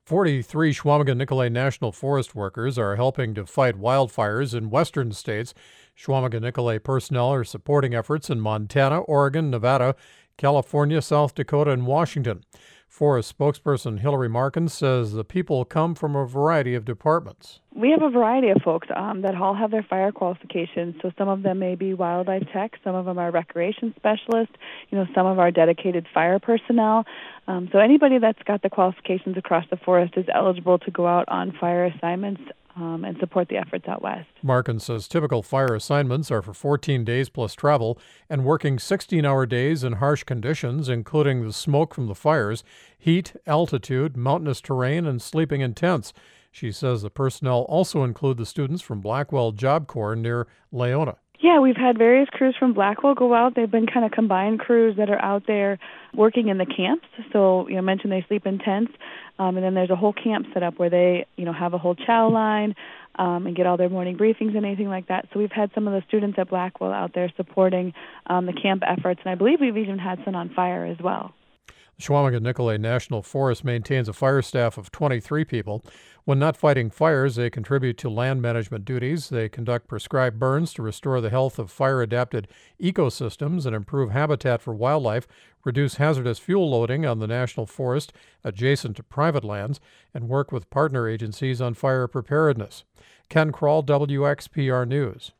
43 Chequamegon-Nicolet National Forest workers are helping to fight wildfires in western states. Chequamegon-Nicolet personnel are supporting efforts in Montana, Oregon, Nevada, California, South Dakota, and Washington. Forest spokesperson Hillary Markins says the people come from a variety of departments. We have a variety of folks that all have their fire qualifications. So some of them may be wildlife tech, some of them are recreation specialists, some of our dedicated fire personnel. So anybody that's got the qualifications across the forest is eligible to go out on fire assignments and support the efforts out west. Markins says typical fire assignments are for 14 days plus travel and working 16-hour days in harsh conditions, including the smoke from the fires, heat, altitude, mountainous terrain, and sleeping in tents. She says the personnel also include the students from Blackwell Job Corps near Leona. Yeah, we've had various crews from Blackwell go out. They've been kind of combined crews that are out there working in the camps. So, I mentioned they sleep in tents, and then there's a whole camp set up where they, have a whole chow line and get all their morning briefings and anything like that. So we've had some of the students at Blackwell out there supporting the camp efforts, and I believe we've even had some on fire as well. The Chequamegon-Nicolet National Forest maintains a fire staff of 23 people. When not fighting fires, they contribute to land management duties. They conduct prescribed burns to restore the health of fire-adapted ecosystems and improve habitat for wildlife, reduce hazardous fuel loading on the national forest adjacent to private lands, and work with partner agencies on fire preparedness. Ken Kroll, WXPR News.